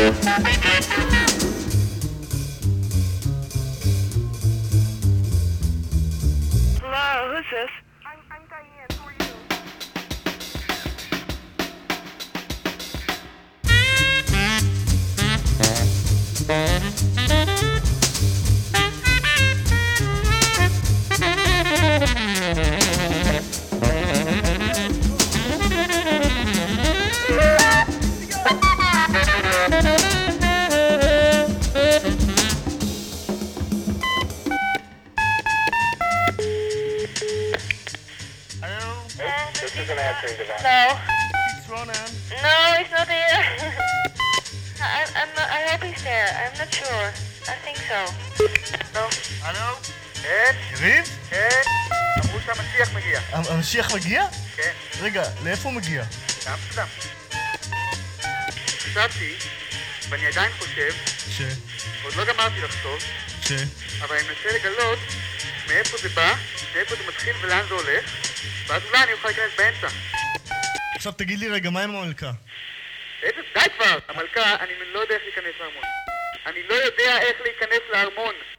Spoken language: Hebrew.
Hello, who's this? I'm Diane. Who are you? This is an answering device. No. It's Ronan. No, he's not here. I hope he's there. I'm not sure. I think so. No. הלו? כן, יריב? כן. אמרו שהמשיח מגיע. המשיח מגיע? כן. רגע, לאיפה הוא מגיע? לאמסטרדם. חשבתי, ואני עדיין חושב, עוד לא גמרתי לחשוב, אבל אני מנסה לגלות מאיפה זה בא, מאיפה זה מתחיל ולאן זה הולך, ואז אולי אני אוכל להיכנס באמצע. עכשיו תגיד לי רגע, מה עם המלכה? איזה? די כבר! המלכה, אני לא יודע איך להיכנס לארמון. אני לא יודע איך להיכנס לארמון.